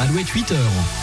Alouette 8h.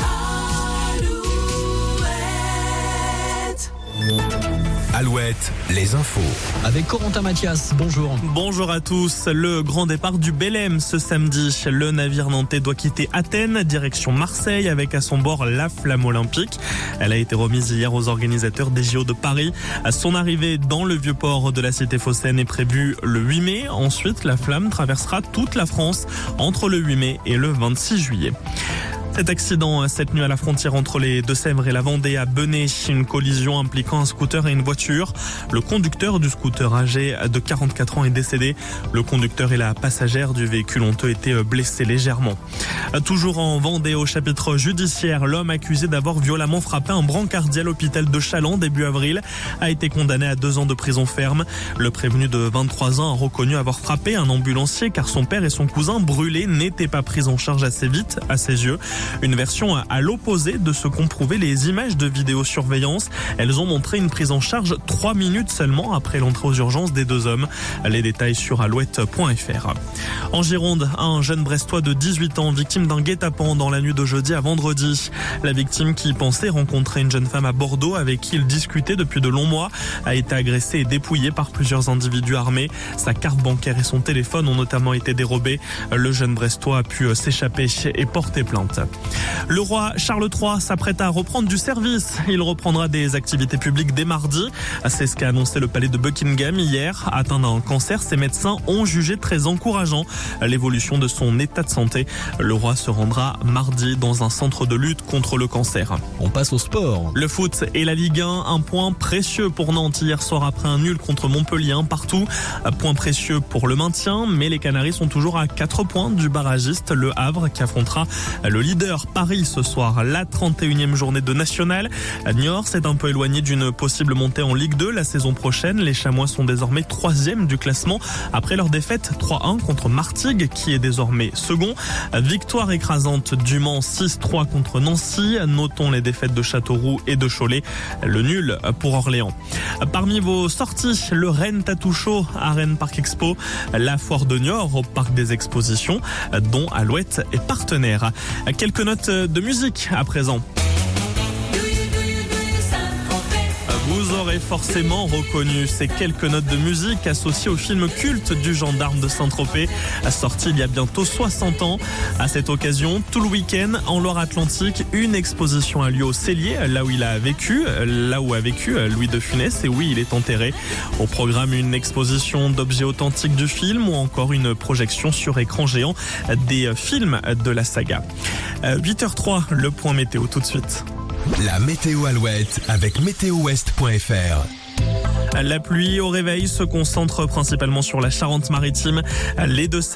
Alouette, les infos. Avec Corentin Mathias, bonjour. Bonjour à tous. Le grand départ du Belém ce samedi. Le navire nantais doit quitter Athènes, direction Marseille, avec à son bord la flamme olympique. Elle a été remise hier aux organisateurs des JO de Paris. Son arrivée dans le vieux port de la cité phocéenne est prévue le 8 mai. Ensuite, la flamme traversera toute la France entre le 8 mai et le 26 juillet. Cet accident cette nuit à la frontière entre les Deux-Sèvres et la Vendée à Benay, une collision impliquant un scooter et une voiture. Le conducteur du scooter âgé de 44 ans est décédé. Le conducteur et la passagère du véhicule ont été blessés légèrement. Toujours en Vendée, au chapitre judiciaire, l'homme accusé d'avoir violemment frappé un brancardier à l'hôpital de Challans début avril a été condamné à 2 ans de prison ferme. Le prévenu de 23 ans a reconnu avoir frappé un ambulancier car son père et son cousin brûlés n'étaient pas pris en charge assez vite à ses yeux. Une version à l'opposé de ce qu'ont prouvé les images de vidéosurveillance. Elles ont montré une prise en charge 3 minutes seulement après l'entrée aux urgences des 2 hommes. Les détails sur alouette.fr. En Gironde, un jeune Brestois de 18 ans victime d'un guet-apens dans la nuit de jeudi à vendredi. La victime, qui pensait rencontrer une jeune femme à Bordeaux avec qui il discutait depuis de longs mois, a été agressée et dépouillée par plusieurs individus armés. Sa carte bancaire et son téléphone ont notamment été dérobés. Le jeune Brestois a pu s'échapper et porter plainte. Le roi Charles III s'apprête à reprendre du service. Il reprendra des activités publiques dès mardi. C'est ce qu'a annoncé le palais de Buckingham hier. Atteint d'un cancer, ses médecins ont jugé très encourageant l'évolution de son état de santé. Le roi se rendra mardi dans un centre de lutte contre le cancer. On passe au sport. Le foot et la Ligue 1, un point précieux pour Nantes hier soir après un nul contre Montpellier, partout. Point précieux pour le maintien, mais les Canaries sont toujours à 4 points du barragiste, le Havre, qui affrontera le leader Paris ce soir, la 31e journée de National. Niort s'est un peu éloigné d'une possible montée en Ligue 2 la saison prochaine. Les Chamois sont désormais 3e du classement après leur défaite 3-1 contre Martigues, qui est désormais second. Victoire écrasante du Mans 6-3 contre Nancy. Notons les défaites de Châteauroux et de Cholet. Le nul pour Orléans. Parmi vos sorties, le Rennes Tattoo Show à Rennes Parc Expo, la foire de Niort au Parc des Expositions, dont Alouette est partenaire. Quelques notes de musique à présent. Vous aurez forcément reconnu ces quelques notes de musique associées au film culte du gendarme de Saint-Tropez, sorti il y a bientôt 60 ans. À cette occasion, tout le week-end, en Loire-Atlantique, une exposition a lieu au Cellier, là où a vécu Louis de Funès et où il est enterré. Au programme, une exposition d'objets authentiques du film ou encore une projection sur écran géant des films de la saga. 8h03, le point météo tout de suite. La météo Alouette avec météowest.fr. La pluie au réveil se concentre principalement sur la Charente-Maritime. Les Deux-Sèvres